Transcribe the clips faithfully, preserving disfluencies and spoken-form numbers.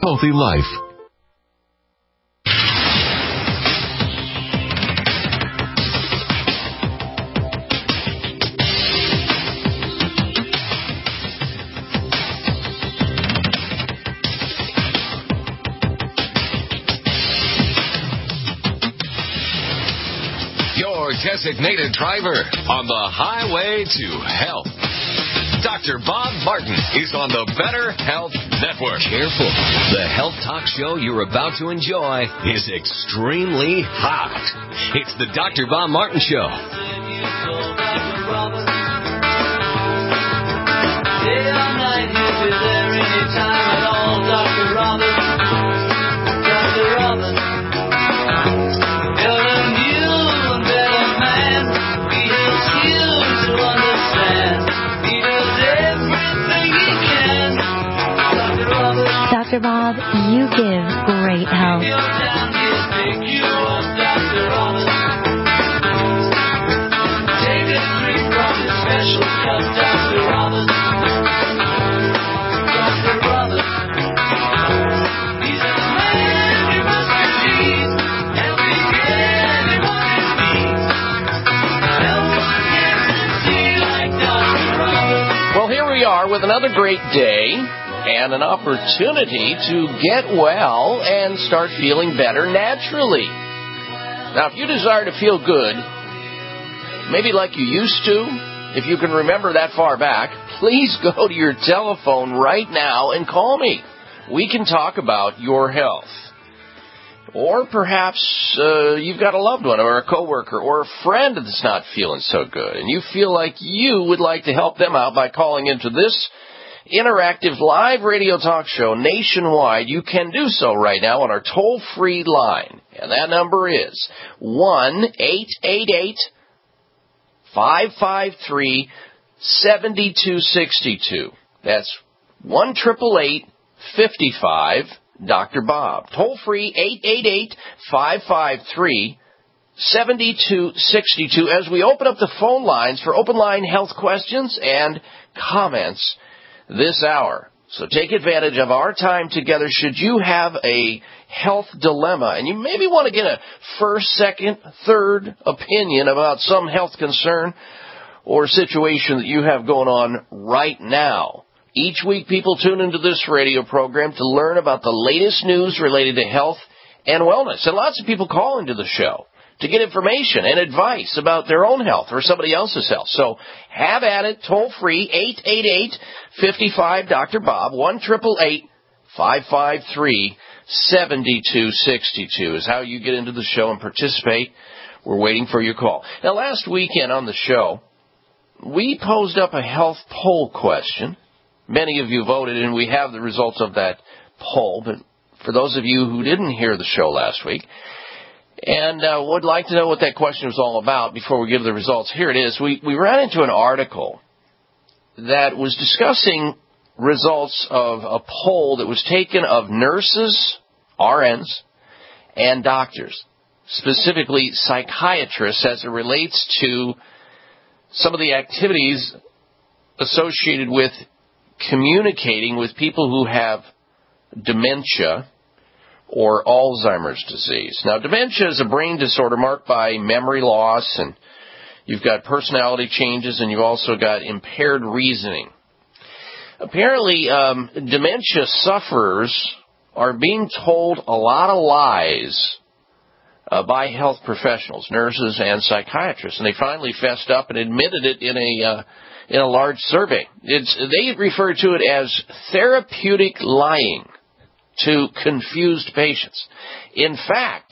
healthy life. Your designated driver on the highway to health. Doctor Bob Martin is on the Better Health Network. Careful. The health talk show you're about to enjoy is extremely hot. It's the Doctor Bob Martin Show. Doctor Bob, you give great help. Well, here we are with another great day and an opportunity to get well and start feeling better naturally. Now, if you desire to feel good, maybe like you used to, if you can remember that far back, please go to your telephone right now and call me. We can talk about your health. Or perhaps uh, you've got a loved one or a coworker or a friend that's not feeling so good, and you feel like you would like to help them out by calling into this interactive live radio talk show nationwide. You can do so right now on our toll-free line. And that number is one eight eight eight, five five three, seven two six two. That's one eight eight eight, five five, Doctor Bob. Toll-free eight eight eight, five five three, seven two six two as we open up the phone lines for open line health questions and comments this hour. So take advantage of our time together should you have a health dilemma and you maybe want to get a first, second, third opinion about some health concern or situation that you have going on right now. Each week people tune into this radio program to learn about the latest news related to health and wellness. And lots of people call into the show to get information and advice about their own health or somebody else's health. So have at it, toll free, eight eight eight, five five, Doctor Bob, one eight eight eight, five five three, seven two six two is how you get into the show and participate. We're waiting for your call. Now, last weekend on the show, we posed up a health poll question. Many of you voted, and we have the results of that poll. But for those of you who didn't hear the show last week, and uh, would like to know what that question was all about before we give the results, here it is. We, we ran into an article that was discussing results of a poll that was taken of nurses, R Ns, and doctors, specifically psychiatrists, as it relates to some of the activities associated with communicating with people who have dementia or Alzheimer's disease. Now, dementia is a brain disorder marked by memory loss, and you've got personality changes, and you've also got impaired reasoning. Apparently, um, dementia sufferers are being told a lot of lies uh, by health professionals, nurses, and psychiatrists, and they finally fessed up and admitted it in a uh, in a large survey. It's, they refer to it as therapeutic lying to confused patients. In fact,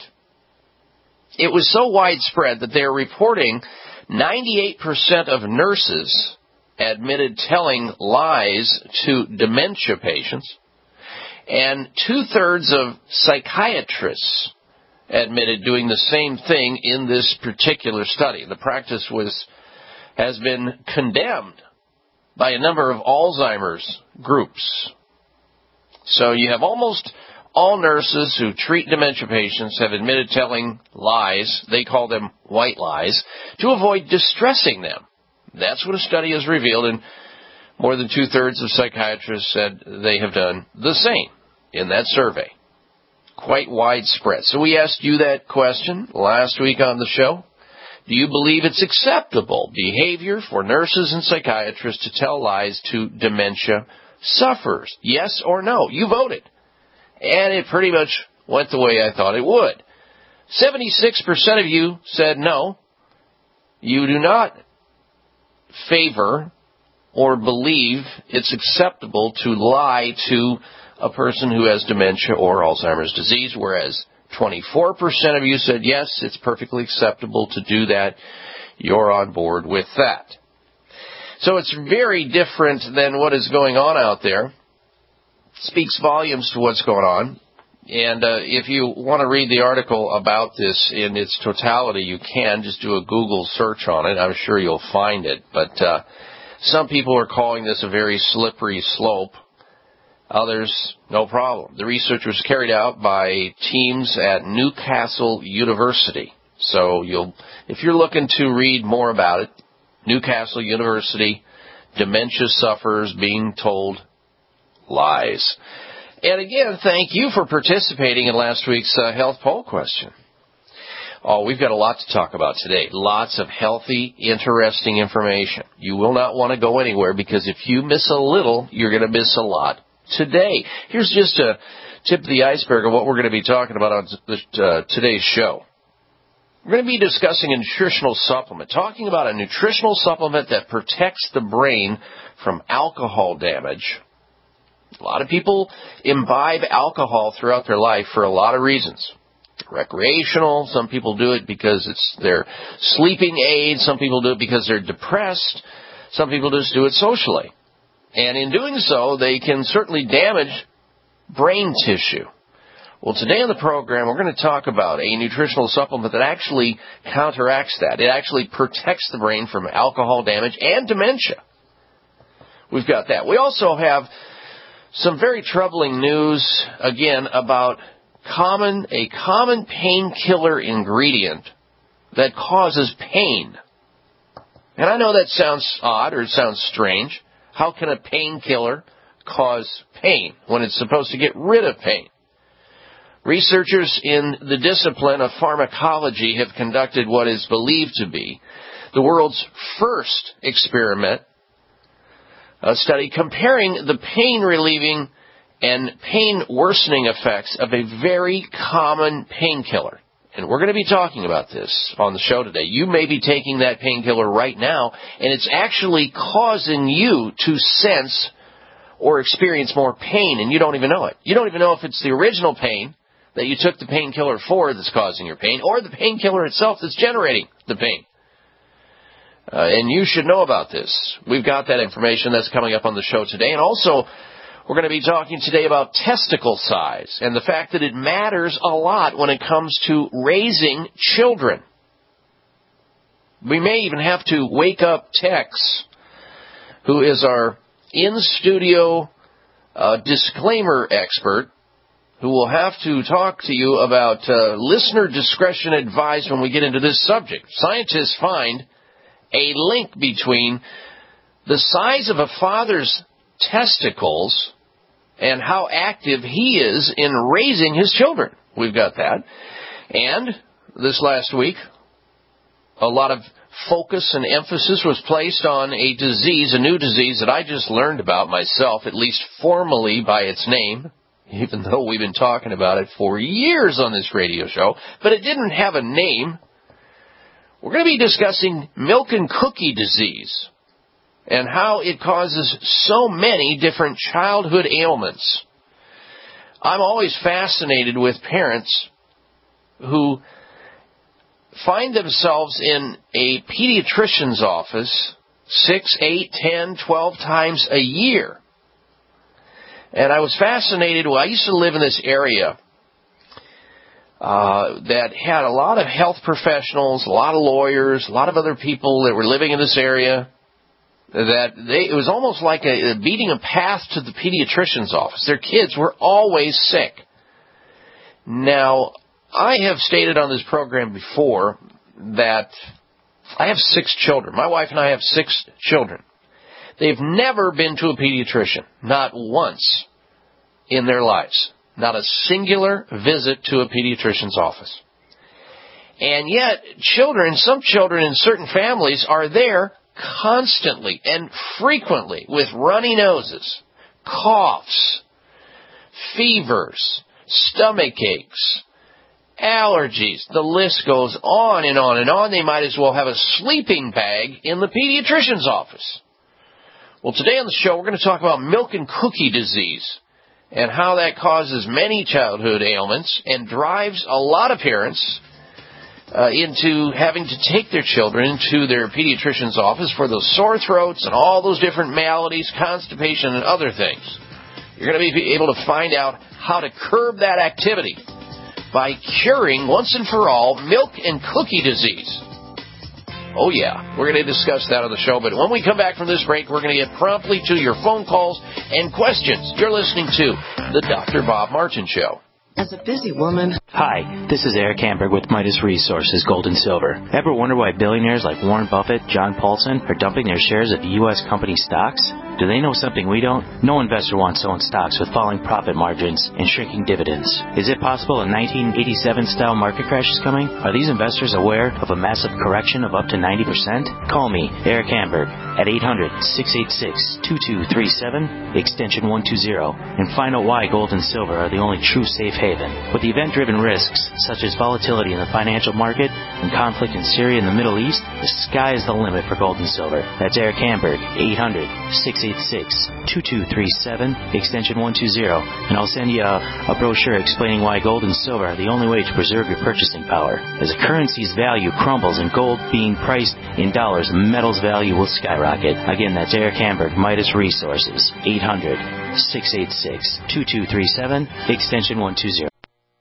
it was so widespread that they're reporting ninety-eight percent of nurses admitted telling lies to dementia patients, and two-thirds of psychiatrists admitted doing the same thing in this particular study. The practice was has been condemned by a number of Alzheimer's groups. So you have almost all nurses who treat dementia patients have admitted telling lies, they call them white lies, to avoid distressing them. That's what a study has revealed, and more than two-thirds of psychiatrists said they have done the same in that survey. Quite widespread. So we asked you that question last week on the show. Do you believe it's acceptable behavior for nurses and psychiatrists to tell lies to dementia sufferers? Yes or no? You voted. And it pretty much went the way I thought it would. seventy-six percent of you said no. You do not favor or believe it's acceptable to lie to a person who has dementia or Alzheimer's disease, whereas twenty-four percent of you said yes, it's perfectly acceptable to do that. You're on board with that. So it's very different than what is going on out there. It speaks volumes to what's going on. And uh, if you want to read the article about this in its totality, you can. Just do a Google search on it. I'm sure you'll find it. But uh, some people are calling this a very slippery slope. Others, no problem. The research was carried out by teams at Newcastle University. So you'll, if you're looking to read more about it, Newcastle University, dementia sufferers being told lies. And again, thank you for participating in last week's uh, health poll question. Oh, we've got a lot to talk about today. Lots of healthy, interesting information. You will not want to go anywhere because if you miss a little, you're going to miss a lot today. Here's just a tip of the iceberg of what we're going to be talking about on the, uh, today's show. We're going to be discussing a nutritional supplement, talking about a nutritional supplement that protects the brain from alcohol damage. A lot of people imbibe alcohol throughout their life for a lot of reasons. Recreational, some people do it because it's their sleeping aid, some people do it because they're depressed, some people just do it socially. And in doing so, they can certainly damage brain tissue. Well, today on the program, we're going to talk about a nutritional supplement that actually counteracts that. It actually protects the brain from alcohol damage and dementia. We've got that. We also have some very troubling news, again, about common a common painkiller ingredient that causes pain. And I know that sounds odd or it sounds strange. How can a painkiller cause pain when it's supposed to get rid of pain? Researchers in the discipline of pharmacology have conducted what is believed to be the world's first experiment, a study comparing the pain-relieving and pain-worsening effects of a very common painkiller. And we're going to be talking about this on the show today. You may be taking that painkiller right now, and it's actually causing you to sense or experience more pain, and you don't even know it. You don't even know if it's the original pain that you took the painkiller for that's causing your pain, or the painkiller itself that's generating the pain. Uh, and you should know about this. We've got that information that's coming up on the show today. And also, we're going to be talking today about testicle size and the fact that it matters a lot when it comes to raising children. We may even have to wake up Tex, who is our in-studio uh, disclaimer expert, who will have to talk to you about uh, listener discretion advised when we get into this subject. Scientists find a link between the size of a father's testicles and how active he is in raising his children. We've got that. And this last week, a lot of focus and emphasis was placed on a disease, a new disease that I just learned about myself, at least formally by its name, even though we've been talking about it for years on this radio show, but it didn't have a name. We're going to be discussing milk and cookie disease and how it causes so many different childhood ailments. I'm always fascinated with parents who find themselves in a pediatrician's office six, eight, ten, twelve times a year. And I was fascinated. Well, I used to live in this area uh, that had a lot of health professionals, a lot of lawyers, a lot of other people that were living in this area. That they, it was almost like a, beating a path to the pediatrician's office. Their kids were always sick. Now, I have stated on this program before that I have six children. My wife and I have six children. They've never been to a pediatrician, not once in their lives. Not a singular visit to a pediatrician's office. And yet, children, some children in certain families are there constantly and frequently with runny noses, coughs, fevers, stomach aches, allergies. The list goes on and on and on. They might as well have a sleeping bag in the pediatrician's office. Well, today on the show, we're going to talk about milk and cookie disease and how that causes many childhood ailments and drives a lot of parents uh, into having to take their children to their pediatrician's office for those sore throats and all those different maladies, constipation, and other things. You're going to be able to find out how to curb that activity by curing, once and for all, milk and cookie disease. Oh, yeah, we're going to discuss that on the show. But when we come back from this break, we're going to get promptly to your phone calls and questions. You're listening to The Doctor Bob Martin Show. As a busy woman... Hi, this is Eric Hamburg with Midas Resources Gold and Silver. Ever wonder why billionaires like Warren Buffett, John Paulson are dumping their shares of U S company stocks? Do they know something we don't? No investor wants to own stocks with falling profit margins and shrinking dividends. Is it possible a nineteen eighty-seven style market crash is coming? Are these investors aware of a massive correction of up to ninety percent? Call me, Eric Hamburg, at eight hundred, six eight six, two two three seven, extension one two zero, and find out why gold and silver are the only true safe haven. With the event-driven risks, such as volatility in the financial market and conflict in Syria and the Middle East, the sky is the limit for gold and silver. That's Eric Hamburg, eight hundred, six eight six, two two three seven, extension one two zero, and I'll send you a, a brochure explaining why gold and silver are the only way to preserve your purchasing power. As a currency's value crumbles and gold being priced in dollars, metal's value will skyrocket. Again, that's Eric Hamburg, Midas Resources, eight hundred, six eight six, two two three seven, extension one two zero.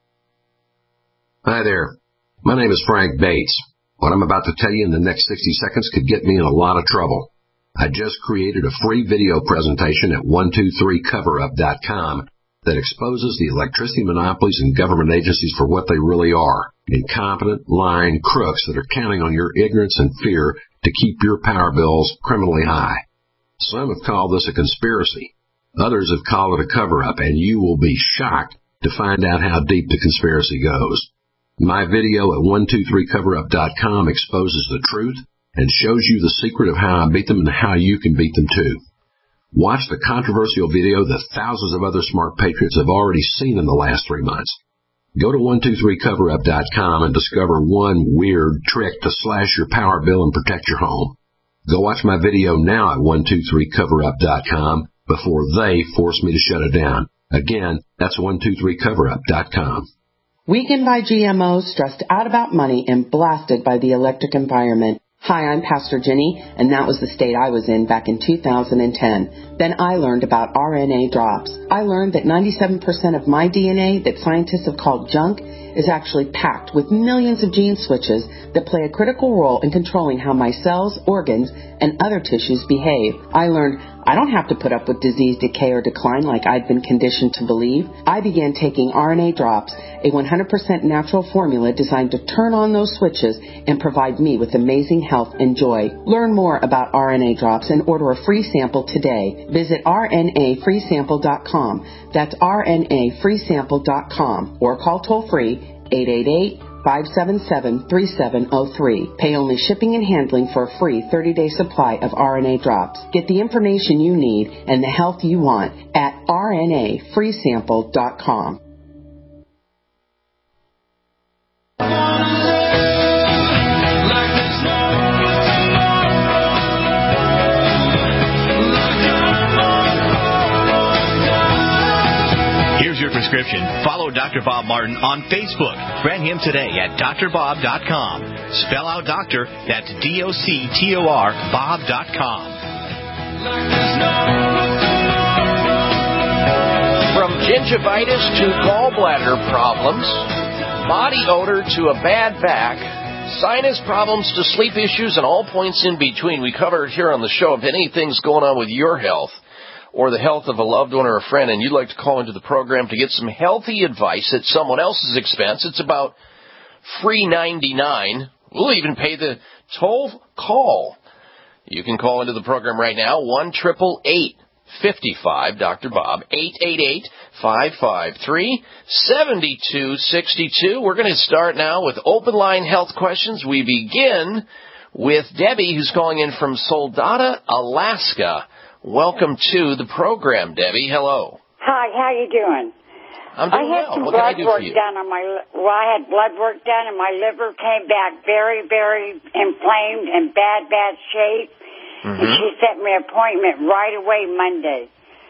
Hi there. My name is Frank Bates. What I'm about to tell you in the next sixty seconds could get me in a lot of trouble. I just created a free video presentation at one two three cover up dot com that exposes the electricity monopolies and government agencies for what they really are, incompetent, lying crooks that are counting on your ignorance and fear to keep your power bills criminally high. Some have called this a conspiracy. Others have called it a cover-up, and you will be shocked to find out how deep the conspiracy goes. My video at one two three cover up dot com exposes the truth and shows you the secret of how I beat them and how you can beat them too. Watch the controversial video that thousands of other smart patriots have already seen in the last three months. Go to one two three cover up dot com and discover one weird trick to slash your power bill and protect your home. Go watch my video now at one two three cover up dot com before they force me to shut it down. Again, that's one two three cover up dot com. Weakened by G M Os, stressed out about money, and blasted by the electric environment. Hi, I'm Pastor Jenny, and that was the state I was in back in two thousand ten. Then I learned about R N A drops. I learned that ninety-seven percent of my D N A that scientists have called junk is actually packed with millions of gene switches that play a critical role in controlling how my cells, organs, and other tissues behave. I learned I don't have to put up with disease, decay, or decline like I'd been conditioned to believe. I began taking R N A drops, a one hundred percent natural formula designed to turn on those switches and provide me with amazing health and joy. Learn more about R N A drops and order a free sample today. Visit R N A free sample dot com. That's R N A free sample dot com or call toll-free eight eight eight, five seven seven, three seven zero three. Pay only shipping and handling for a free thirty-day supply of R N A drops. Get the information you need and the health you want at R N A free sample dot com. Your prescription. Follow Doctor Bob Martin on Facebook. Friend him today at D R bob dot com. Spell out doctor, that's D O C T O R, bob dot com. From gingivitis to gallbladder problems, body odor to a bad back, sinus problems to sleep issues, and all points in between, we cover it here on the show. If anything's going on with your health, or the health of a loved one or a friend, and you'd like to call into the program to get some healthy advice at someone else's expense, it's about free ninety-nine. We'll even pay the toll call. You can call into the program right now, one eight eight eight, fifty-five, Doctor Bob, eight eight eight, five five three, seven two six two. We're going to start now with open line health questions. We begin with Debbie, who's calling in from Soldotna, Alaska. Welcome to the program, Debbie. Hello. Hi, how you doing? I'm doing I had well. some What can I blood do work for you? done on my. Well, I had blood work done, and my liver came back very, very inflamed and bad, bad shape. Mm-hmm. And she set me an appointment right away Monday,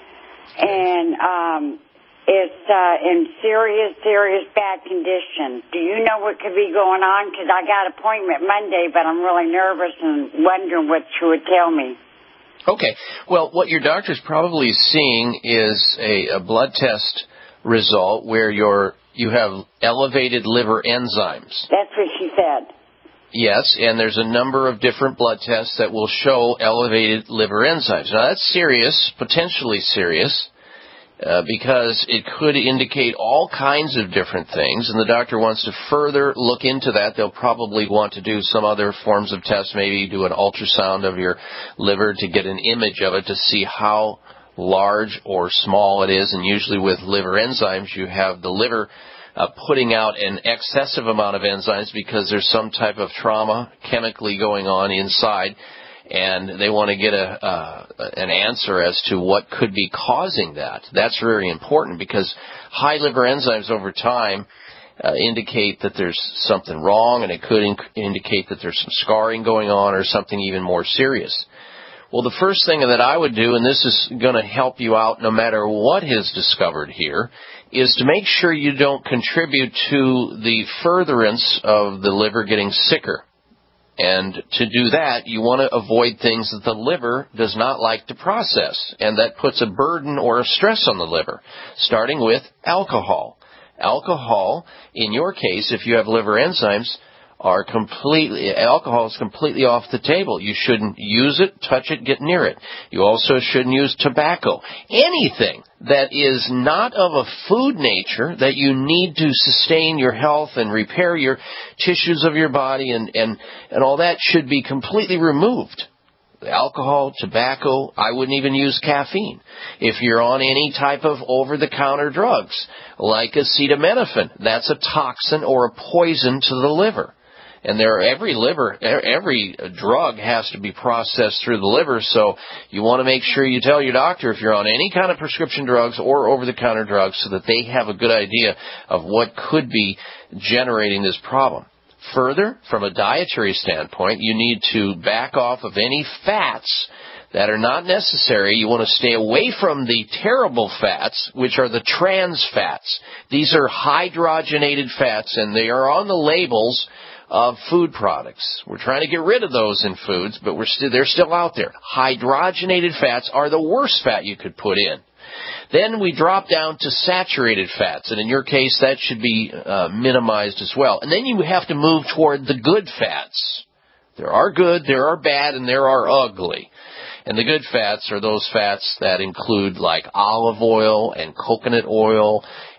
and um, it's uh, in serious, serious bad condition. Do you know what could be going on? Because I got an appointment Monday, but I'm really nervous and wondering what she would tell me. Okay. Well, what your doctor's probably seeing is a, a blood test result where you're, you have elevated liver enzymes. That's what she said. Yes, and there's a number of different blood tests that will show elevated liver enzymes. Now, that's serious, potentially serious, uh, because it could indicate all kinds of different things, and the doctor wants to further look into that. They'll probably want to do some other forms of tests, maybe do an ultrasound of your liver to get an image of it to see how large or small it is, and usually with liver enzymes, you have the liver uh, putting out an excessive amount of enzymes because there's some type of trauma chemically going on inside, and they want to get a uh, an answer as to what could be causing that. That's very important because high liver enzymes over time uh, indicate that there's something wrong, and it could inc- indicate that there's some scarring going on or something even more serious. Well, the first thing that I would do, and this is going to help you out no matter what is discovered here, is to make sure you don't contribute to the furtherance of the liver getting sicker. And to do that, you want to avoid things that the liver does not like to process, and that puts a burden or a stress on the liver, starting with alcohol. Alcohol, in your case, if you have liver enzymes, are completely, alcohol is completely off the table. You shouldn't use it, touch it, get near it. You also shouldn't use tobacco. Anything that is not of a food nature that you need to sustain your health and repair your tissues of your body and, and, and all that should be completely removed. Alcohol, tobacco, I wouldn't even use caffeine. If you're on any type of over-the-counter drugs, like acetaminophen, that's a toxin or a poison to the liver. And there, every liver, every drug has to be processed through the liver, so you want to make sure you tell your doctor if you're on any kind of prescription drugs or over-the-counter drugs so that they have a good idea of what could be generating this problem. Further, from a dietary standpoint, you need to back off of any fats that are not necessary. You want to stay away from the terrible fats, which are the trans fats. These are hydrogenated fats, and they are on the labels of food products. We're trying to get rid of those in foods, but we're still, they're still out there. Hydrogenated fats are the worst fat you could put in. Then we drop down to saturated fats, and in your case, that should be uh, minimized as well. And then you have to move toward the good fats. There are good, there are bad, and there are ugly. And the good fats are those fats that include like olive oil and coconut oil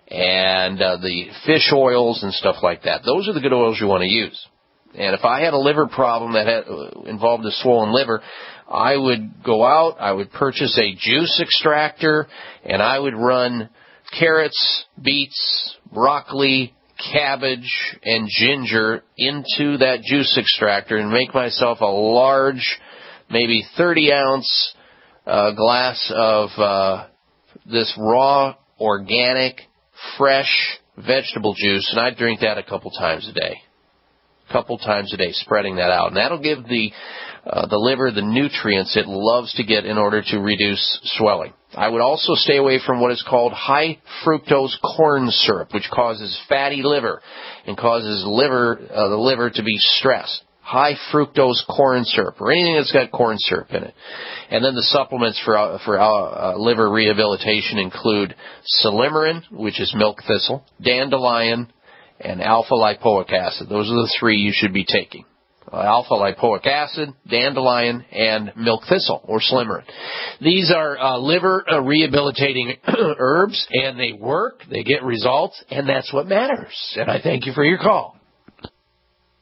and uh, the fish oils and stuff like that. Those are the good oils you want to use. And if I had a liver problem that had, uh, involved a swollen liver, I would go out, I would purchase a juice extractor, and I would run carrots, beets, broccoli, cabbage, and ginger into that juice extractor and make myself a large, maybe thirty ounce uh, glass of uh, this raw, organic, fresh vegetable juice, and I'd drink that a couple times a day. couple times a day, spreading that out. And that'll give the uh, the liver the nutrients it loves to get in order to reduce swelling. I would also stay away from what is called high fructose corn syrup, which causes fatty liver and causes liver uh, the liver to be stressed. High fructose corn syrup, or anything that's got corn syrup in it. And then the supplements for uh, for uh, liver rehabilitation include Silymarin, which is milk thistle, dandelion, and alpha-lipoic acid. Those are the three you should be taking. Uh, alpha-lipoic acid, dandelion, and milk thistle, or Silymarin. These are uh, liver uh, rehabilitating herbs, and they work, they get results, and that's what matters. And I thank you for your call.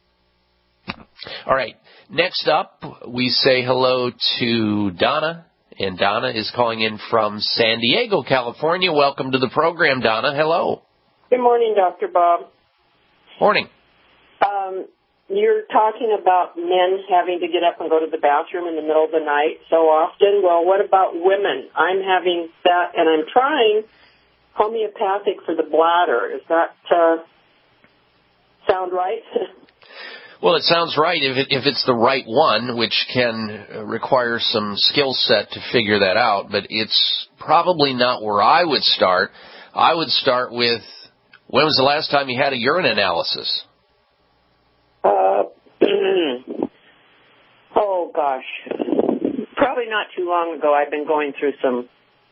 All right, next up, we say hello to Donna And Donna is calling in from San Diego, California. Welcome to the program, Donna. Hello. Good morning, Doctor Bob. Morning. Um, you're talking about men having to get up and go to the bathroom in the middle of the night so often. Well, what about women? I'm having that, and I'm trying homeopathic for the bladder. Does that uh, sound right? Well, it sounds right if, it, if it's the right one, which can require some skill set to figure that out, but it's probably not where I would start. I would start with, when was the last time you had a urine analysis? Uh, oh, gosh. Probably not too long ago. I've been going through some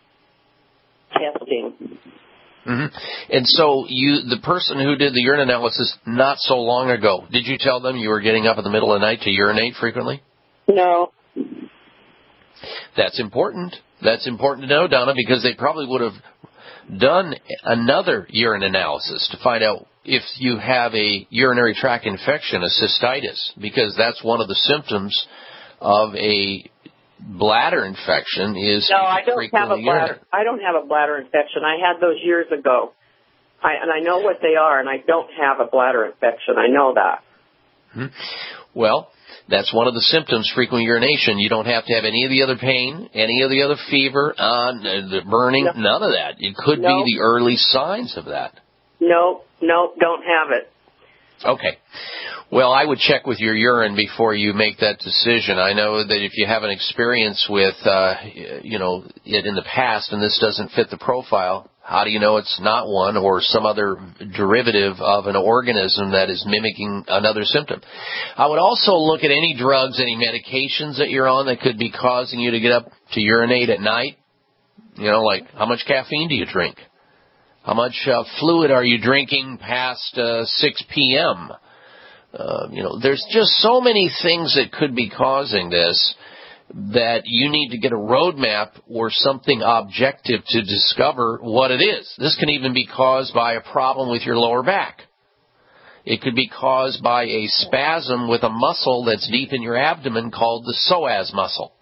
testing. Mm-hmm. And so you, the person who did the urine analysis not so long ago, did you tell them you were getting up in the middle of the night to urinate frequently? No. That's important. That's important to know, Donna, because they probably would have done another urine analysis to find out if you have a urinary tract infection, a cystitis, because that's one of the symptoms of a bladder infection is no, I don't have a bladder. Urinate. I don't have a bladder infection. I had those years ago, I, and I know what they are. And I don't have a bladder infection. I know that. Mm-hmm. Well, that's one of the symptoms. Frequent urination. You don't have to have any of the other pain, any of the other fever, uh, the burning, no. None of that. It could no. be the early signs of that. No, no, don't have it. Okay. Well, I would check with your urine before you make that decision. I know that if you have an experience with, uh, you know, it in the past and this doesn't fit the profile, how do you know it's not one or some other derivative of an organism that is mimicking another symptom? I would also look at any drugs, any medications that you're on that could be causing you to get up to urinate at night. You know, like how much caffeine do you drink? How much uh, fluid are you drinking past uh, six p.m.? Uh, you know, there's just so many things that could be causing this that you need to get a roadmap or something objective to discover what it is. This can even be caused by a problem with your lower back. It could be caused by a spasm with a muscle that's deep in your abdomen called the psoas muscle.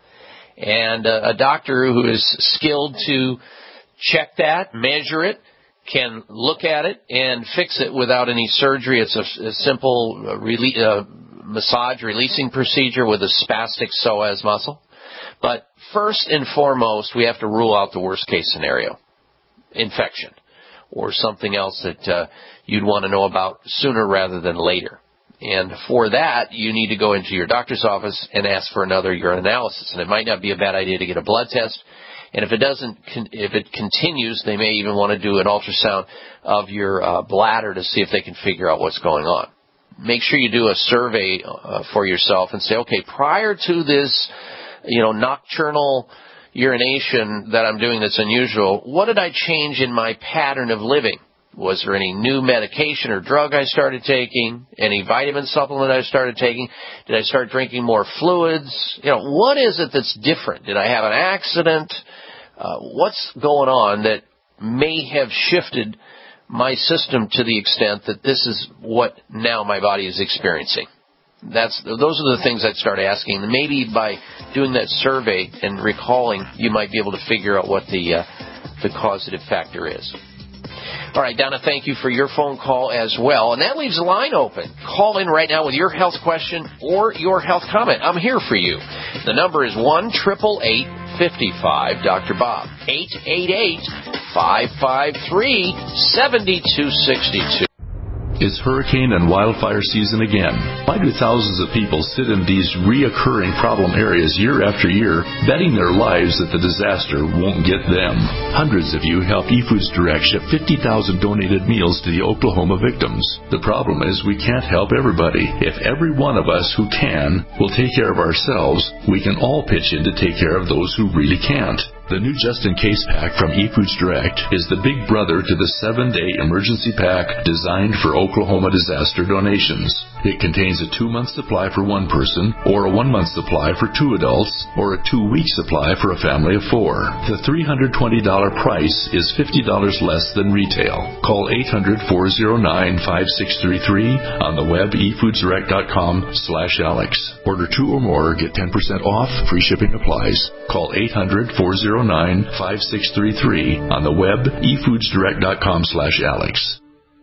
And uh, a doctor who is skilled to check that, measure it, can look at it and fix it without any surgery. It's a, a simple uh, rele- uh, massage releasing procedure with a spastic psoas muscle. But first and foremost, we have to rule out the worst case scenario, infection, or something else that uh, you'd want to know about sooner rather than later. And for that, you need to go into your doctor's office and ask for another urine analysis. And it might not be a bad idea to get a blood test. And if it doesn't, if it continues, they may even want to do an ultrasound of your uh, bladder to see if they can figure out what's going on. Make sure you do a survey uh, for yourself and say, okay, prior to this, you know, nocturnal urination that I'm doing that's unusual, what did I change in my pattern of living? Was there any new medication or drug I started taking? Any vitamin supplement I started taking? Did I start drinking more fluids? You know, what is it that's different? Did I have an accident? Uh, what's going on that may have shifted my system to the extent that this is what now my body is experiencing? That's those are the things I'd start asking. And maybe by doing that survey and recalling, you might be able to figure out what the uh, the causative factor is. All right, Donna, thank you for your phone call as well. And that leaves a line open. Call in right now with your health question or your health comment. I'm here for you. The number is one eight eight eight, five five, Doctor Bob. eight eight eight, five five three, seven two six two. It's hurricane and wildfire season again. Why do thousands of people sit in these reoccurring problem areas year after year, betting their lives that the disaster won't get them? Hundreds of you helped eFoods Direct ship fifty thousand donated meals to the Oklahoma victims. The problem is we can't help everybody. If every one of us who can will take care of ourselves, we can all pitch in to take care of those who really can't. The new Just In Case pack from eFoods Direct is the big brother to the seven-day emergency pack designed for Oklahoma disaster donations. It contains a two-month supply for one person, or a one-month supply for two adults, or a two-week supply for a family of four. The three hundred twenty dollars price is fifty dollars less than retail. Call eight hundred, four oh nine, five six three three on the web e foods direct dot com slash Alex. Order two or more, get ten percent off, free shipping applies. Call eight hundred, four oh nine, five six three three on the web e foods direct dot com slash Alex.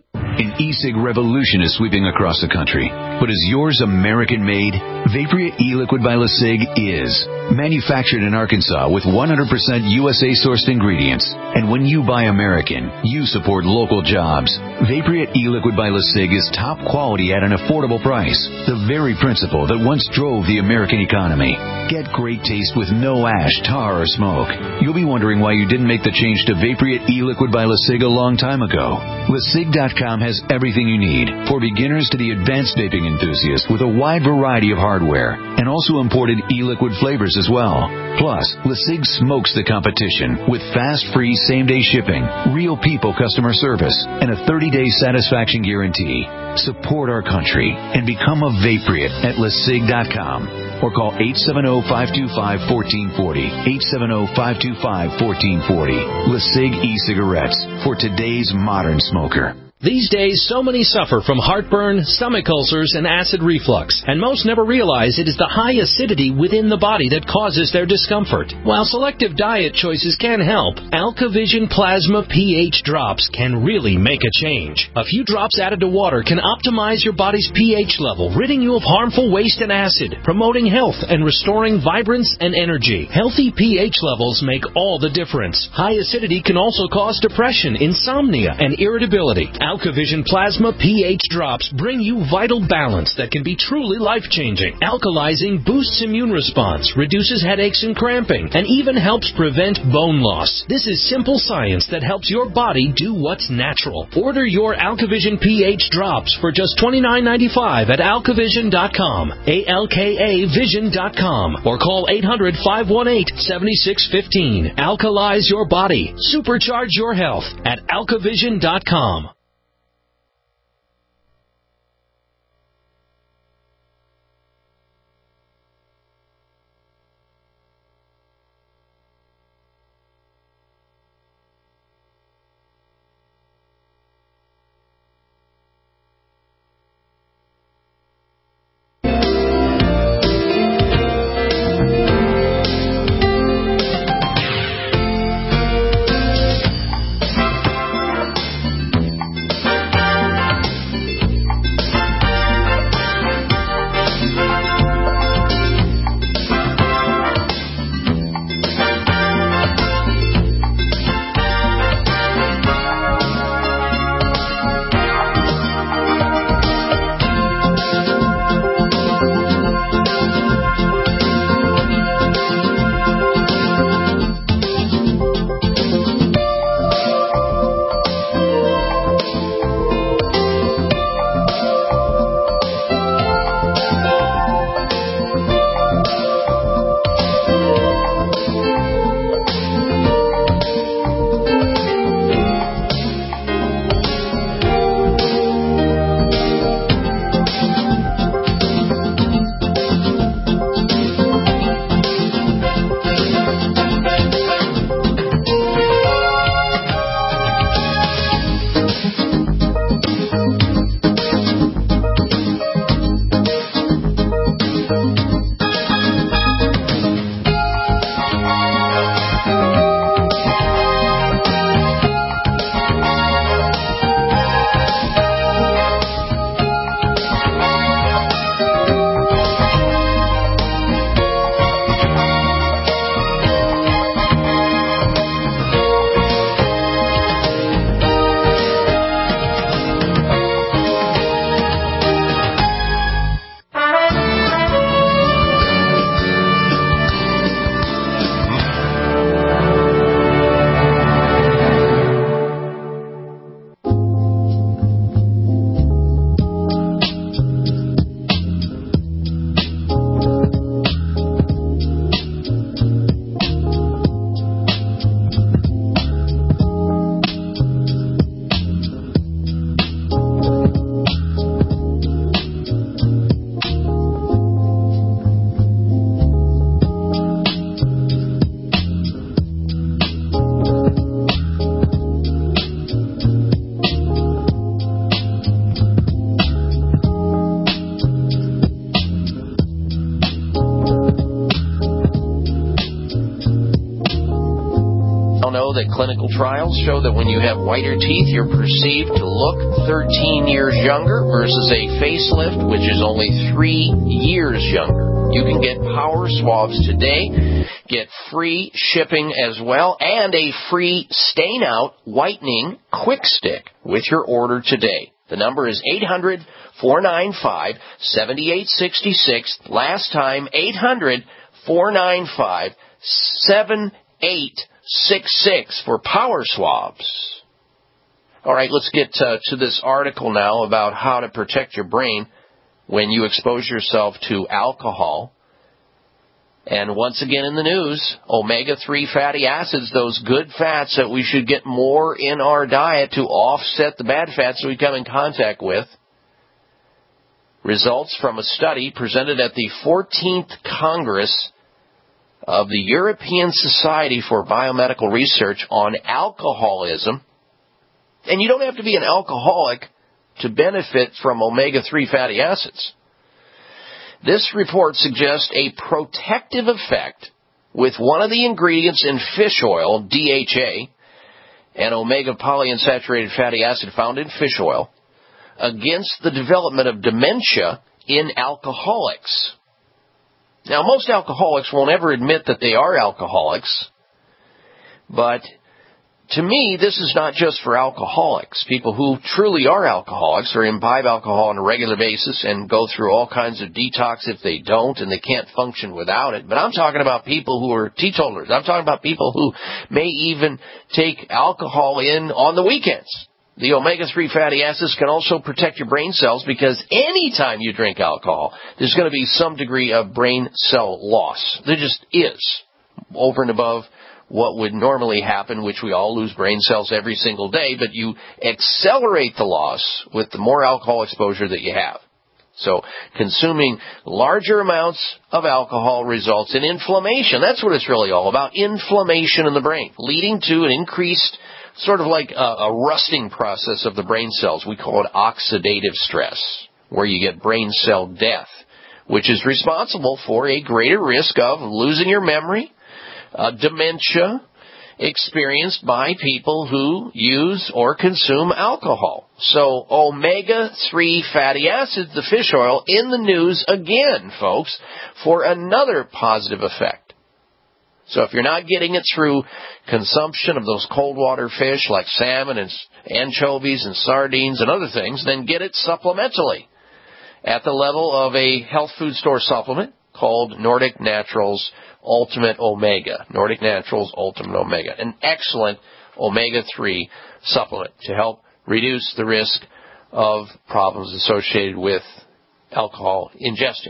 An e-cig revolution is sweeping across the country. But is yours American-made? Vaporia e-liquid by LeSig is. Manufactured in Arkansas with one hundred percent U S A-sourced ingredients. And when you buy American, you support local jobs. Vaporia e-liquid by LeSig is top quality at an affordable price. The very principle that once drove the American economy. Get great taste with no ash, tar, or smoke. You'll be wondering why you didn't make the change to Vaporia e-liquid by LeSig a long time ago. LeSig dot com has everything you need, for beginners to the advanced vaping enthusiast, with a wide variety of hardware, and also imported e-liquid flavors as well. Plus, LeSig smokes the competition with fast, free, same-day shipping, real people customer service, and a thirty-day satisfaction guarantee. Support our country and become a Vapriot at LeSig dot com. Or call eight seven zero, five two five, one four four zero, eight seven zero, five two five, one four four zero. LeSig e-cigarettes for today's modern smoker. These days, so many suffer from heartburn, stomach ulcers, and acid reflux, and most never realize it is the high acidity within the body that causes their discomfort. While selective diet choices can help, AlkaVision Plasma pH drops can really make a change. A few drops added to water can optimize your body's pH level, ridding you of harmful waste and acid, promoting health and restoring vibrance and energy. Healthy pH levels make all the difference. High acidity can also cause depression, insomnia, and irritability. AlkaVision Plasma pH drops bring you vital balance that can be truly life-changing. Alkalizing boosts immune response, reduces headaches and cramping, and even helps prevent bone loss. This is simple science that helps your body do what's natural. Order your AlkaVision pH drops for just twenty-nine ninety-five at alka vision dot com, A L K A vision dot com, or call eight hundred, five one eight, seven six one five. Alkalize your body. Supercharge your health at alka vision dot com. Clinical trials show that when you have whiter teeth, you're perceived to look thirteen years younger versus a facelift, which is only three years younger. You can get Power Swabs today, get free shipping as well, and a free stain-out whitening quick stick with your order today. The number is eight hundred, four nine five, seven eight six six. Last time, eight hundred, four nine five, seven eight six six for Power Swabs. All right, let's get uh, to this article now about how to protect your brain when you expose yourself to alcohol. And once again in the news, omega three fatty acids, those good fats that we should get more in our diet to offset the bad fats that we come in contact with. Results from a study presented at the fourteenth Congress of the European Society for Biomedical Research on alcoholism. And you don't have to be an alcoholic to benefit from omega three fatty acids. This report suggests a protective effect with one of the ingredients in fish oil, D H A, an omega polyunsaturated fatty acid found in fish oil, against the development of dementia in alcoholics. Now, most alcoholics won't ever admit that they are alcoholics, but to me, this is not just for alcoholics. People who truly are alcoholics or imbibe alcohol on a regular basis and go through all kinds of detox if they don't and they can't function without it. But I'm talking about people who are teetotalers. I'm talking about people who may even take alcohol in on the weekends. The omega three fatty acids can also protect your brain cells because anytime you drink alcohol, there's going to be some degree of brain cell loss. There just is, over and above what would normally happen, which we all lose brain cells every single day, but you accelerate the loss with the more alcohol exposure that you have. So consuming larger amounts of alcohol results in inflammation. That's what it's really all about, inflammation in the brain, leading to an increased sort of like a, a rusting process of the brain cells. We call it oxidative stress, where you get brain cell death, which is responsible for a greater risk of losing your memory, uh, dementia, experienced by people who use or consume alcohol. So omega three fatty acids, the fish oil, in the news again, folks, for another positive effect. So if you're not getting it through consumption of those cold water fish like salmon and anchovies and sardines and other things, then get it supplementally at the level of a health food store supplement called Nordic Naturals Ultimate Omega. Nordic Naturals Ultimate Omega. An excellent omega three supplement to help reduce the risk of problems associated with alcohol ingestion.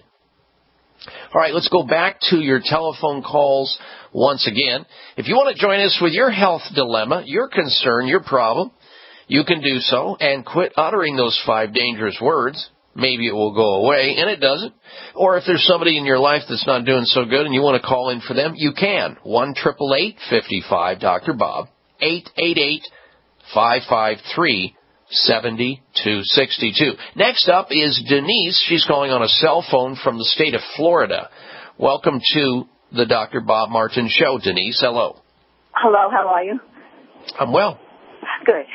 All right, let's go back to your telephone calls once again. If you want to join us with your health dilemma, your concern, your problem, you can do so and quit uttering those five dangerous words. Maybe it will go away, and it doesn't. Or if there's somebody in your life that's not doing so good and you want to call in for them, you can. one eight eight eight, five five, Doctor Bob, eight eight eight, five five three, seven two six two. Next up is Denise. She's calling on a cell phone from the state of Florida. Welcome to the Doctor Bob Martin Show, Denise. Hello. Hello, how are you? I'm well. Good.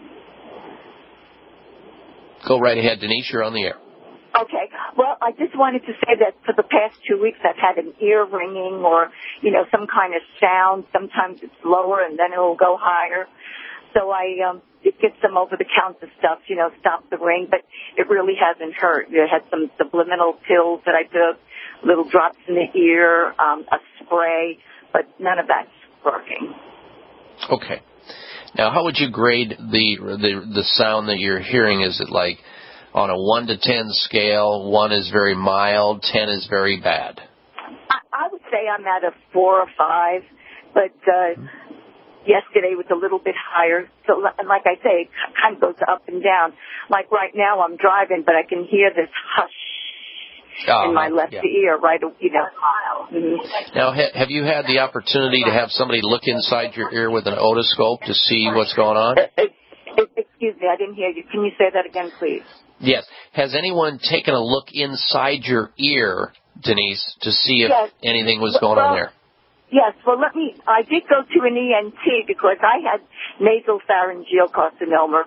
Go right ahead, Denise. You're on the air. Okay. Well, I just wanted to say that for the past two weeks I've had an ear ringing or, you know, some kind of sound. Sometimes it's lower and then it will go higher. So I um, did get some over-the-counter stuff, you know, stop the ring, but it really hasn't hurt. I had some subliminal pills that I took, little drops in the ear, um, a spray, but none of that's working. Okay. Now, how would you grade the the the sound that you're hearing? Is it like on a one to ten scale? One is very mild, ten is very bad. I, I would say I'm at a four or five, but uh, yesterday was a little bit higher. So, and like I say, it kind of goes up and down. Like right now, I'm driving, but I can hear this hush oh, in my left yeah. ear, right? You know. Mm-hmm. Now, ha- have you had the opportunity to have somebody look inside your ear with an otoscope to see what's going on? Uh, uh, excuse me, I didn't hear you. Can you say that again, please? Yes. Has anyone taken a look inside your ear, Denise, to see if yes. anything was going well, on there? Yes, well, let me, I did go to an E N T because I had nasal pharyngeal carcinoma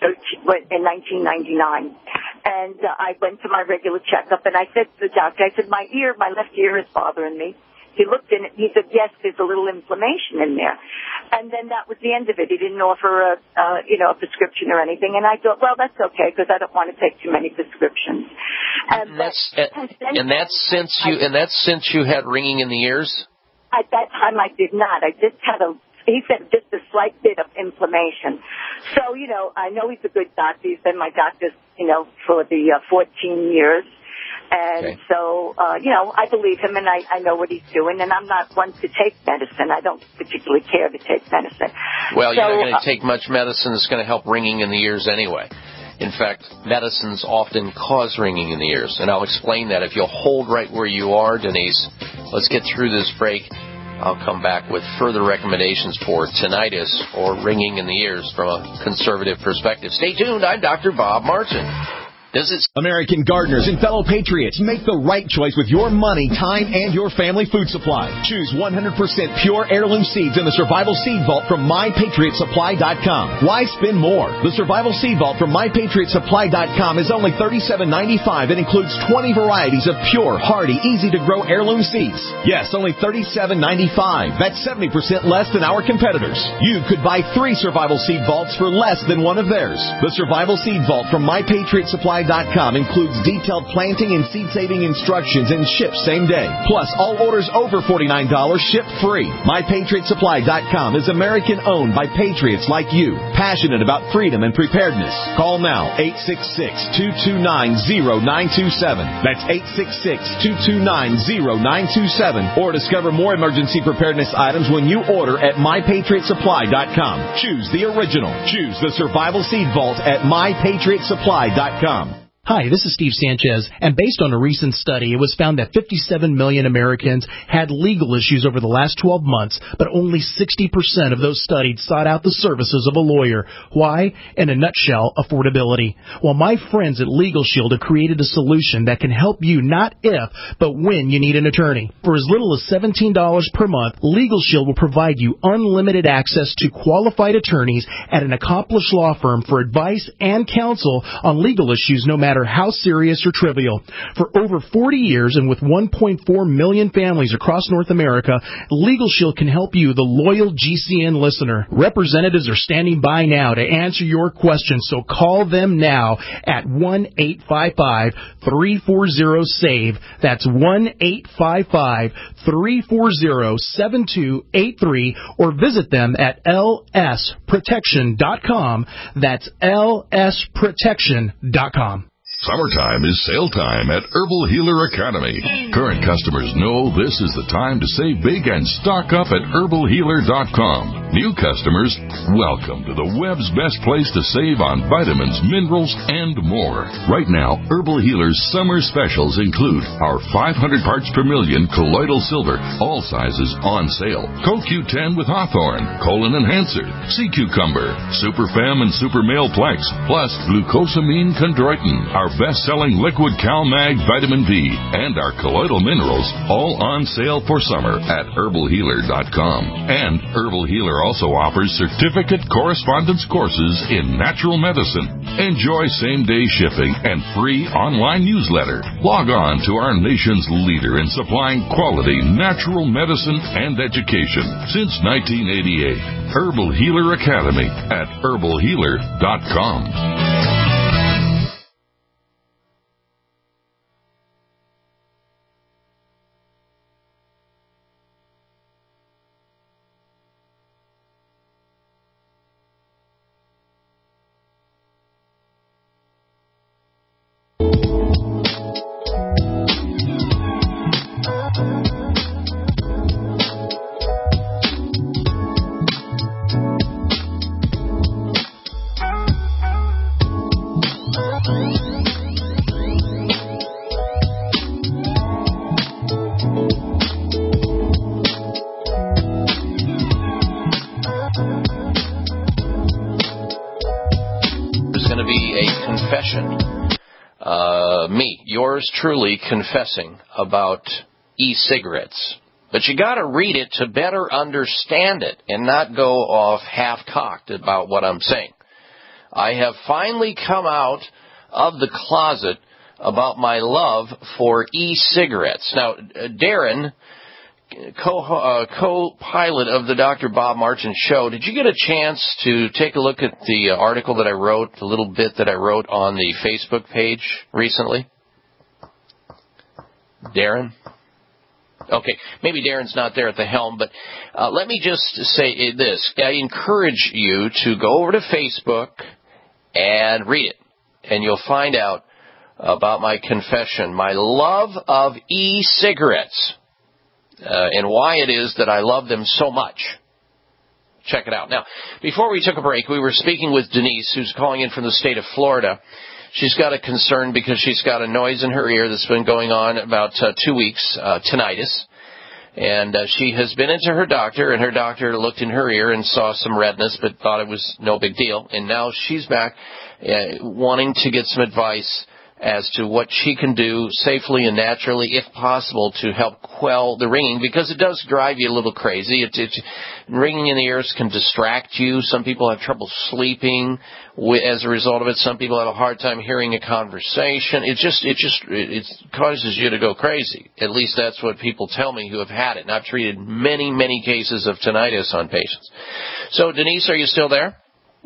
in nineteen ninety-nine. And uh, I went to my regular checkup, and I said to the doctor, I said, my ear, my left ear is bothering me. He looked in it, he said, yes, there's a little inflammation in there. And then that was the end of it. He didn't offer a, uh, you know, a prescription or anything. And I thought, well, that's okay, because I don't want to take too many prescriptions. And, and that's, but, and, and that's since you, I, and that's since you had ringing in the ears? At that time, I did not. I just had a, he said just a slight bit of inflammation. So, you know, I know he's a good doctor. He's been my doctor, you know, for the uh, fourteen years. And okay. so, uh, you know, I believe him and I, I know what he's doing, and I'm not one to take medicine. I don't particularly care to take medicine. Well, so, you're not going to uh, take much medicine that's going to help ringing in the ears anyway. In fact, medicines often cause ringing in the ears, and I'll explain that. If you'll hold right where you are, Denise, let's get through this break. I'll come back with further recommendations for tinnitus or ringing in the ears from a conservative perspective. Stay tuned. I'm Doctor Bob Martin. This is American gardeners and fellow patriots, make the right choice with your money, time, and your family food supply. Choose one hundred percent pure heirloom seeds in the Survival Seed Vault from my patriot supply dot com. Why spend more? The Survival Seed Vault from my patriot supply dot com is only thirty-seven ninety-five and includes twenty varieties of pure, hardy, easy-to-grow heirloom seeds. Yes, only thirty-seven ninety-five. That's seventy percent less than our competitors. You could buy three Survival Seed Vaults for less than one of theirs. The Survival Seed Vault from my patriot supply dot com includes detailed planting and seed-saving instructions and ships same day. Plus, all orders over forty-nine dollars ship free. my patriot supply dot com is American-owned by patriots like you, passionate about freedom and preparedness. Call now, eight six six, two two nine, zero nine two seven. That's eight six six, two two nine, zero nine two seven. Or discover more emergency preparedness items when you order at my patriot supply dot com. Choose the original. Choose the Survival Seed Vault at my patriot supply dot com. Hi, this is Steve Sanchez, and based on a recent study, it was found that fifty-seven million Americans had legal issues over the last twelve months, but only sixty percent of those studied sought out the services of a lawyer. Why? In a nutshell, affordability. Well, my friends at Legal Shield have created a solution that can help you not if, but when you need an attorney. For as little as seventeen dollars per month, Legal Shield will provide you unlimited access to qualified attorneys at an accomplished law firm for advice and counsel on legal issues no matter how serious or trivial. For over forty years and with one point four million families across North America, Legal Shield can help you, the loyal G C N listener. Representatives are standing by now to answer your questions, so call them now at one eight five five, three four zero, S A V E. That's one eight five five, three four zero, seven two eight three, or visit them at L S protection dot com. That's L S protection dot com. Summertime is sale time at Herbal Healer Academy. Current customers know this is the time to save big and stock up at herbal healer dot com. New customers, welcome to the web's best place to save on vitamins, minerals, and more. Right now, Herbal Healer's summer specials include our five hundred parts per million colloidal silver, all sizes on sale. Co Q ten with Hawthorne, colon enhancer, sea cucumber, Super Fem and Super Male Plex, plus glucosamine chondroitin, our best-selling liquid CalMag vitamin B, and our colloidal minerals, all on sale for summer at herbal healer dot com. And Herbal Healer also offers certificate correspondence courses in natural medicine. Enjoy same-day shipping and free online newsletter. Log on to our nation's leader in supplying quality natural medicine and education since nineteen eighty-eight. Herbal Healer Academy at herbal healer dot com. Truly confessing about e-cigarettes. But you got to read it to better understand it and not go off half-cocked about what I'm saying. I have finally come out of the closet about my love for e-cigarettes. Now, Darren, co, uh, co-pilot of the Doctor Bob Martin show, did you get a chance to take a look at the article that I wrote, the little bit that I wrote on the Facebook page recently? Darren? Okay, maybe Darren's not there at the helm, but uh, let me just say this. I encourage you to go over to Facebook and read it, and you'll find out about my confession, my love of e-cigarettes, uh, and why it is that I love them so much. Check it out. Now, before we took a break, we were speaking with Denise, who's calling in from the state of Florida. She's got a concern because she's got a noise in her ear that's been going on about uh, two weeks, uh, tinnitus. And uh, she has been into her doctor, and her doctor looked in her ear and saw some redness, but thought it was no big deal. And now she's back uh, wanting to get some advice as to what she can do safely and naturally, if possible, to help quell the ringing, because it does drive you a little crazy. It, it, ringing in the ears can distract you. Some people have trouble sleeping as a result of it. Some people have a hard time hearing a conversation. It just, it just, it causes you to go crazy. At least that's what people tell me who have had it. And I've treated many, many cases of tinnitus on patients. So, Denise, are you still there?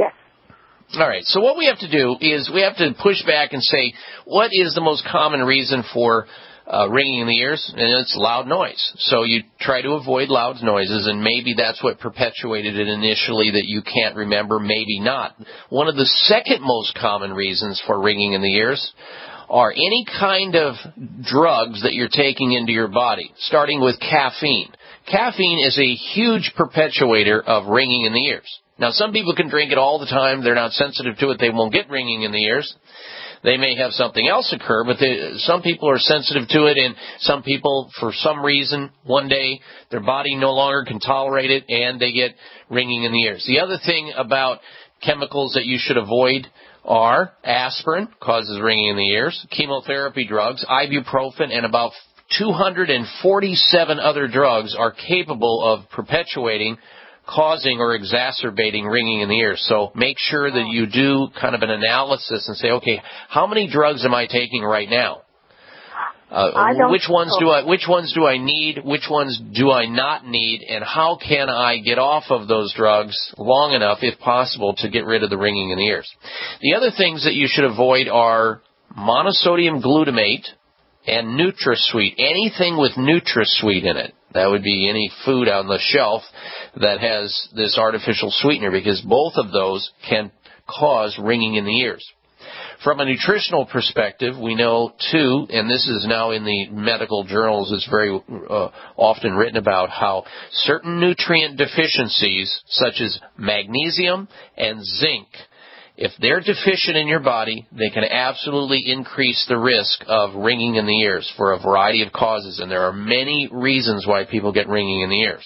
All right, so what we have to do is we have to push back and say, what is the most common reason for uh, ringing in the ears? And it's loud noise. So you try to avoid loud noises, and maybe that's what perpetuated it initially that you can't remember, maybe not. One of the second most common reasons for ringing in the ears are any kind of drugs that you're taking into your body, starting with caffeine. Caffeine is a huge perpetuator of ringing in the ears. Now, some people can drink it all the time. They're not sensitive to it. They won't get ringing in the ears. They may have something else occur, but they, some people are sensitive to it, and some people, for some reason, one day, their body no longer can tolerate it, and they get ringing in the ears. The other thing about chemicals that you should avoid are aspirin, causes ringing in the ears, chemotherapy drugs, ibuprofen, and about two hundred forty-seven other drugs are capable of perpetuating, causing or exacerbating ringing in the ears. So make sure that you do kind of an analysis and say, okay, how many drugs am I taking right now? Uh, which ones do I which ones do I need? Which ones do I not need? And how can I get off of those drugs long enough, if possible, to get rid of the ringing in the ears? The other things that you should avoid are monosodium glutamate and NutraSweet. Anything with NutraSweet in it. That would be any food on the shelf that has this artificial sweetener, because both of those can cause ringing in the ears. From a nutritional perspective, we know, too, and this is now in the medical journals, it's very uh, often written about how certain nutrient deficiencies, such as magnesium and zinc, if they're deficient in your body, they can absolutely increase the risk of ringing in the ears for a variety of causes, and there are many reasons why people get ringing in the ears.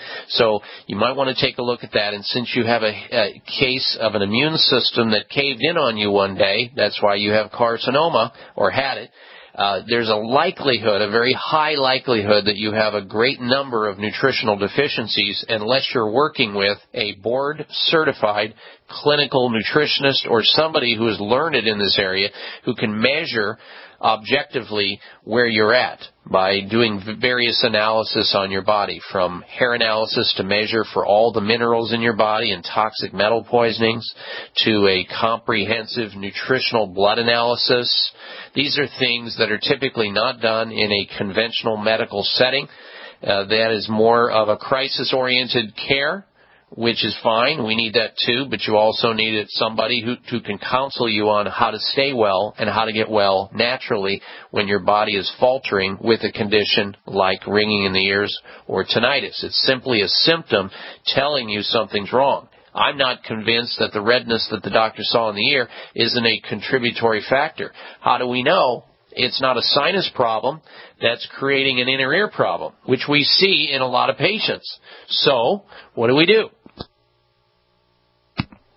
So you might want to take a look at that, and since you have a, a case of an immune system that caved in on you one day, that's why you have carcinoma, or had it, Uh, there's a likelihood, a very high likelihood, that you have a great number of nutritional deficiencies unless you're working with a board-certified clinical nutritionist or somebody who is learned in this area who can measure objectively where you're at by doing various analysis on your body, from hair analysis to measure for all the minerals in your body and toxic metal poisonings, to a comprehensive nutritional blood analysis. These are things that are typically not done in a conventional medical setting. Uh, that is more of a crisis-oriented care, which is fine. We need that too, but you also need somebody who, who can counsel you on how to stay well and how to get well naturally when your body is faltering with a condition like ringing in the ears or tinnitus. It's simply a symptom telling you something's wrong. I'm not convinced that the redness that the doctor saw in the ear isn't a contributory factor. How do we know it's not a sinus problem that's creating an inner ear problem, which we see in a lot of patients? So, what do we do?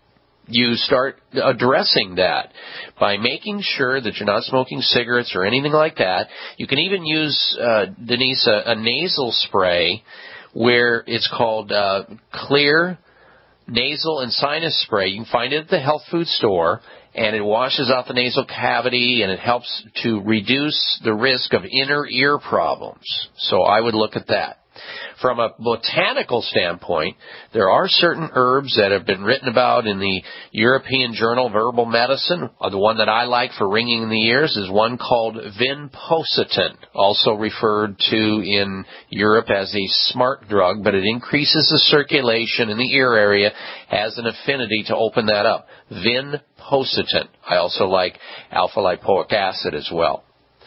you start addressing that by making sure that you're not smoking cigarettes or anything like that. You can even use, uh, Denise, a, a nasal spray where it's called uh, Clear Nasal and Sinus Spray. You can find it at the health food store, and it washes out the nasal cavity, and it helps to reduce the risk of inner ear problems. So I would look at that. From a botanical standpoint, there are certain herbs that have been written about in the European Journal of Herbal Medicine. The one that I like for ringing in the ears is one called vinpocetine, also referred to in Europe as a smart drug, but it increases the circulation in the ear area, has an affinity to open that up. Vinpocetine. I also like alpha-lipoic acid as well.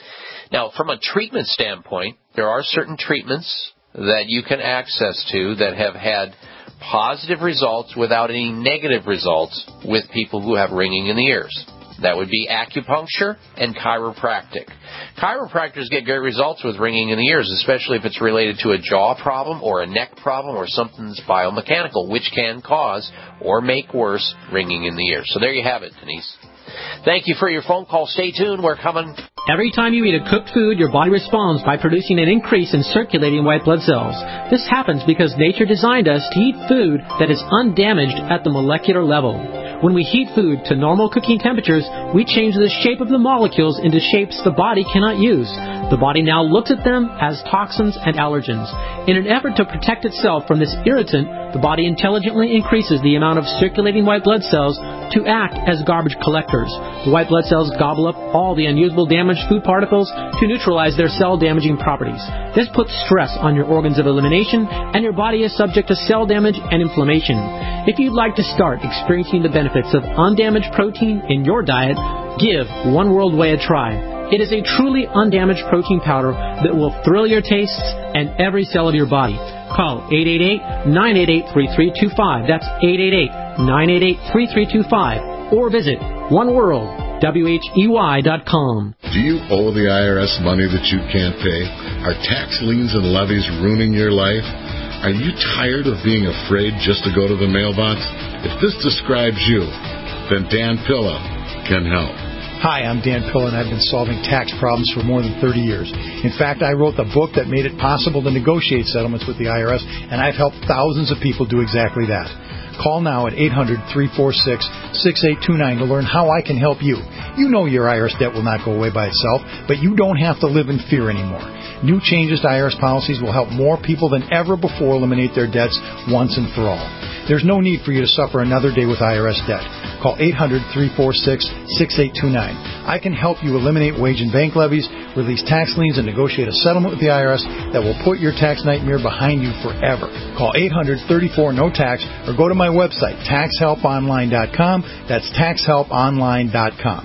Now, from a treatment standpoint, there are certain treatments that you can access to that have had positive results without any negative results with people who have ringing in the ears. That would be acupuncture and chiropractic. Chiropractors get great results with ringing in the ears, especially if it's related to a jaw problem or a neck problem or something's biomechanical, which can cause or make worse ringing in the ears. So there you have it, Denise. Thank you for your phone call. Stay tuned. We're coming. Every time you eat a cooked food, your body responds by producing an increase in circulating white blood cells. This happens because nature designed us to eat food that is undamaged at the molecular level. When we heat food to normal cooking temperatures, we change the shape of the molecules into shapes the body cannot use. The body now looks at them as toxins and allergens. In an effort to protect itself from this irritant, the body intelligently increases the amount of circulating white blood cells to act as garbage collectors. The white blood cells gobble up all the unusable damaged food particles to neutralize their cell-damaging properties. This puts stress on your organs of elimination, and your body is subject to cell damage and inflammation. If you'd like to start experiencing the benefits of undamaged protein in your diet, give One World Whey a try. It is a truly undamaged protein powder that will thrill your tastes and every cell of your body. Call eight eight eight, nine eight eight, three three two five. That's eight eight eight, nine eight eight, three three two five. Or visit One World, W H E Y dot com. Do you owe the I R S money that you can't pay? Are tax liens and levies ruining your life? Are you tired of being afraid just to go to the mailbox? If this describes you, then Dan Pilla can help. Hi, I'm Dan Pilla, and I've been solving tax problems for more than thirty years. In fact, I wrote the book that made it possible to negotiate settlements with the I R S, and I've helped thousands of people do exactly that. Call now at eight hundred, three four six, six eight two nine to learn how I can help you. You know your I R S debt will not go away by itself, but you don't have to live in fear anymore. New changes to I R S policies will help more people than ever before eliminate their debts once and for all. There's no need for you to suffer another day with I R S debt. Call eight hundred, three four six, six eight two nine. I can help you eliminate wage and bank levies, release tax liens, and negotiate a settlement with the I R S that will put your tax nightmare behind you forever. Call eight hundred, thirty-four, no tax or go to my website, tax help online dot com. That's tax help online dot com.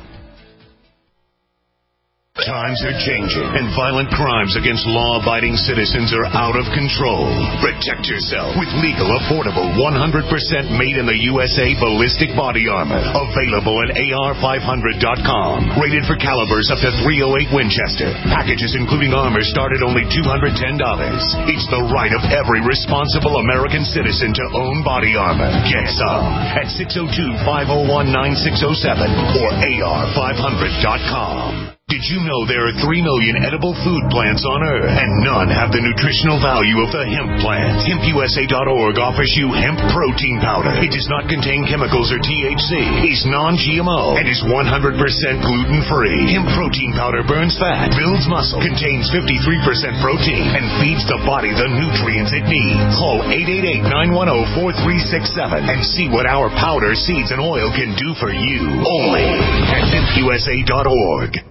Times are changing, and violent crimes against law-abiding citizens are out of control. Protect yourself with legal, affordable, one hundred percent made-in-the-U S A ballistic body armor. Available at A R five hundred dot com. Rated for calibers up to three oh eight Winchester. Packages including armor start at only two hundred ten dollars. It's the right of every responsible American citizen to own body armor. Get some at six oh two, five oh one, nine six oh seven or A R five hundred dot com. Did you know there are three million edible food plants on Earth, and none have the nutritional value of the hemp plant? hemp U S A dot org offers you hemp protein powder. It does not contain chemicals or T H C, is non G M O, and is one hundred percent gluten-free. Hemp protein powder burns fat, builds muscle, contains fifty-three percent protein, and feeds the body the nutrients it needs. Call eight eight eight, nine one zero, four three six seven and see what our powder, seeds, and oil can do for you. Only at hemp U S A dot org.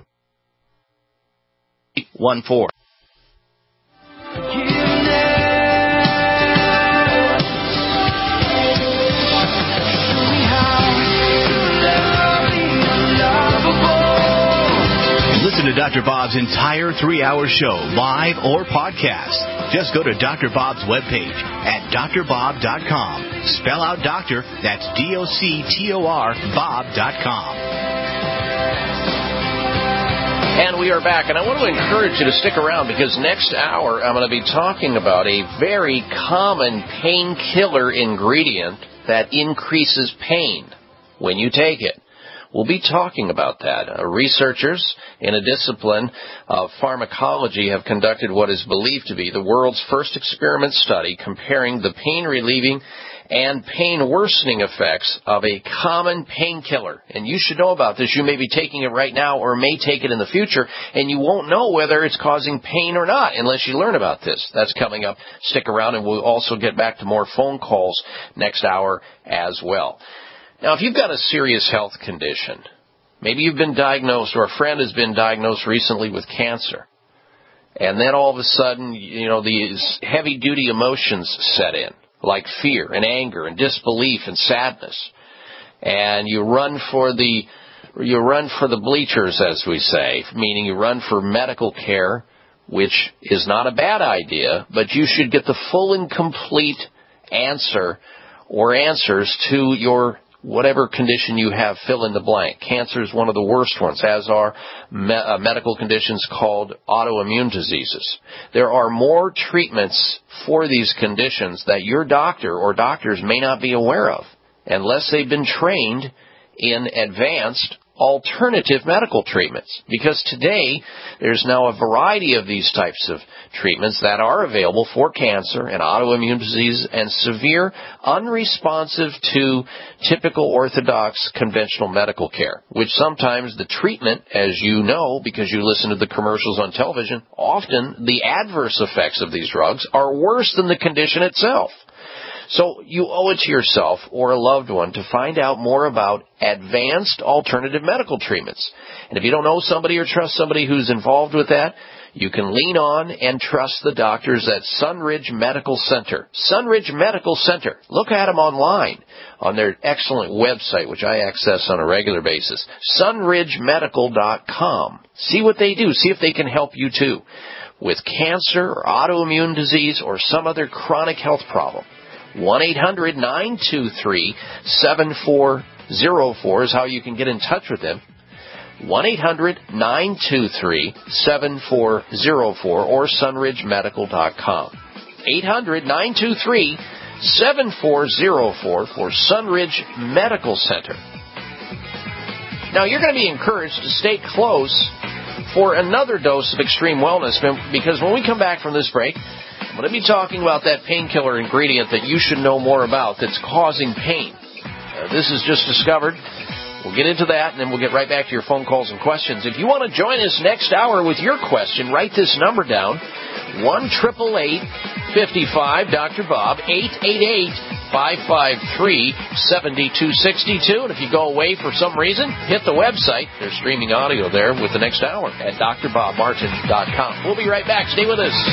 One four. Listen to Doctor Bob's entire three-hour show, live or podcast. Just go to Doctor Bob's webpage at D R bob dot com. Spell out doctor, that's D O C T O R, Bob dot com. And we are back, and I want to encourage you to stick around because next hour I'm going to be talking about a very common painkiller ingredient that increases pain. when you take it. We'll be talking about that. Uh, researchers in a discipline of pharmacology have conducted what is believed to be the world's first experiment study comparing the pain-relieving and pain-worsening effects of a common painkiller. And you should know about this. You may be taking it right now or may take it in the future, and you won't know whether it's causing pain or not unless you learn about this. That's coming up. Stick around, and we'll also get back to more phone calls next hour as well. Now, if you've got a serious health condition, maybe you've been diagnosed or a friend has been diagnosed recently with cancer, and then all of a sudden, you know, these heavy-duty emotions set in, like fear and anger and disbelief and sadness, and you run for the you run for the bleachers, as we say, meaning you run for medical care, which is not a bad idea, but you should get the full and complete answer or answers to your whatever condition you have, fill in the blank. Cancer is one of the worst ones, as are me- uh, medical conditions called autoimmune diseases. There are more treatments for these conditions that your doctor or doctors may not be aware of unless they've been trained in advanced alternative medical treatments. Because today, there's now a variety of these types of treatments that are available for cancer and autoimmune disease and severe, unresponsive to typical orthodox conventional medical care, which sometimes the treatment, as you know, because you listen to the commercials on television, often the adverse effects of these drugs are worse than the condition itself. So you owe it to yourself or a loved one to find out more about advanced alternative medical treatments. And if you don't know somebody or trust somebody who's involved with that, you can lean on and trust the doctors at Sunridge Medical Center. Sunridge Medical Center. Look at them online on their excellent website, which I access on a regular basis, sunridge medical dot com. See what they do. See if they can help you too with cancer or autoimmune disease or some other chronic health problem. one eight hundred nine two three seven four zero four is how you can get in touch with them. one eight hundred nine two three seven four zero four or sunridge medical dot com. eight hundred nine two three seven four zero four for Sunridge Medical Center. Now, you're going to be encouraged to stay close for another dose of Extreme Wellness, because when we come back from this break, I'm going to be talking about that painkiller ingredient that you should know more about that's causing pain. Uh, this is just discovered. We'll get into that, and then we'll get right back to your phone calls and questions. If you want to join us next hour with your question, write this number down, one eight eight eight, five five, Doctor Bob, eight eight eight, five five three, seven two six two. And if you go away for some reason, hit the website. There's streaming audio there with the next hour at d r bob martin dot com. We'll be right back. Stay with us.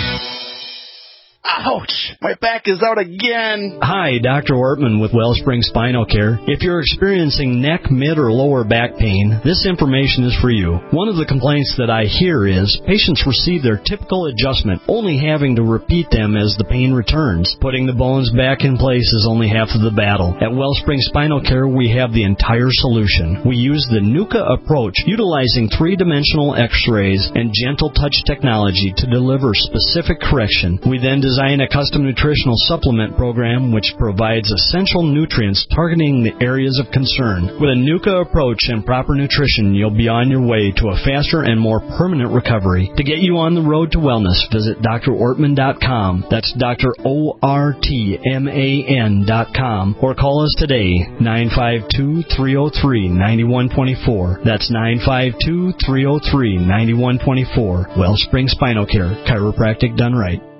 Ouch! My back is out again. Hi, Doctor Ortman with Wellspring Spinal Care. If you're experiencing neck, mid, or lower back pain, this information is for you. One of the complaints that I hear is patients receive their typical adjustment, only having to repeat them as the pain returns. Putting the bones back in place is only half of the battle. At Wellspring Spinal Care, we have the entire solution. We use the NUCA approach, utilizing three-dimensional x-rays and gentle touch technology to deliver specific correction. We then design a custom nutritional supplement program which provides essential nutrients targeting the areas of concern. With a NUCA approach and proper nutrition, you'll be on your way to a faster and more permanent recovery. To get you on the road to wellness, visit D R ortman dot com. That's Doctor O R T M A N dot com. Or call us today, nine five two, three oh three, nine one two four. That's nine five two, three oh three, nine one two four. Wellspring Spinal Care, chiropractic done right.